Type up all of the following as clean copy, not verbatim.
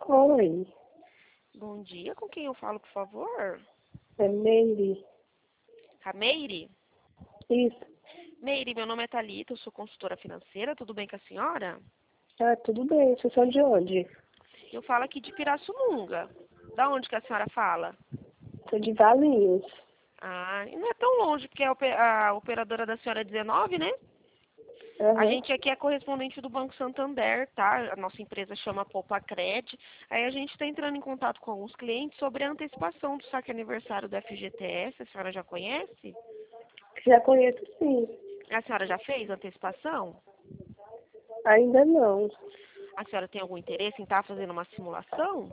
Oi, Bom dia, com quem eu falo, por favor? é Meire. A Meire? Isso. Meire, meu nome é Thalita, eu sou consultora financeira, tudo bem com a senhora? Ah, tudo bem. Vocês são de onde? Eu falo aqui de Pirassununga. Da onde que a senhora fala? Sou de Valinhos. Ah, e não é tão longe, porque a operadora da senhora é 19, né? A Aham. gente aqui é correspondente do Banco Santander, tá? A nossa empresa chama Poupa Cred. Aí a gente está entrando em contato com alguns clientes sobre a antecipação do saque aniversário do FGTS. A senhora já conhece? Já conheço, sim. A senhora já fez a antecipação? Ainda não. A senhora tem algum interesse em estar fazendo uma simulação?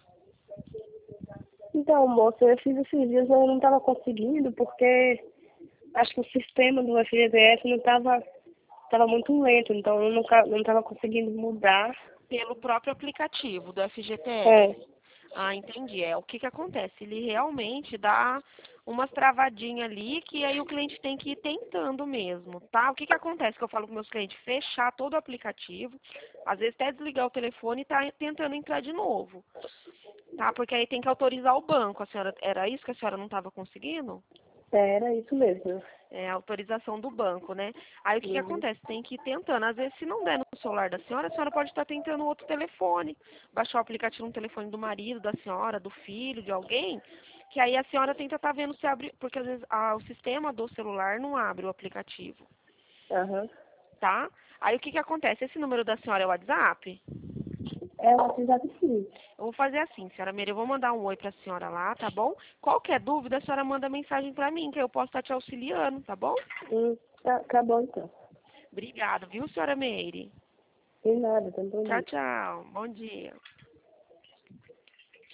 Então, moça, eu fiz esses dias, mas eu não estava conseguindo, porque acho que o sistema do FGTS não estava muito lento, então eu não estava conseguindo mudar. Pelo próprio aplicativo do FGTS. É. Ah, entendi. É, o que que acontece? Ele realmente dá umas travadinhas ali que aí o cliente tem que ir tentando mesmo, tá? O que que acontece que eu falo com meus clientes? Fechar todo o aplicativo, às vezes até desligar o telefone e tá tentando entrar de novo, tá? Porque aí tem que autorizar o banco. A senhora, era isso que a senhora não estava conseguindo? Era isso mesmo. É, a autorização do banco, né? Aí o que que Uhum. acontece? Tem que ir tentando. Às vezes, se não der no celular da senhora, a senhora pode estar tentando outro telefone. Baixar o aplicativo no telefone do marido, da senhora, do filho, de alguém. Que aí a senhora tenta estar vendo se abre. Porque às vezes o sistema do celular não abre o aplicativo, Aham. tá? Aí o que que acontece? Esse número da senhora é o WhatsApp? É o WhatsApp, sim. Eu vou fazer assim, senhora Meire, eu vou mandar um oi pra senhora lá, tá bom? Qualquer dúvida, a senhora manda mensagem pra mim, que eu posso estar te auxiliando, tá bom? Tá bom, então. Obrigada, viu, senhora Meire? Sem nada, tem bom Tchau, dia. tchau. Bom dia.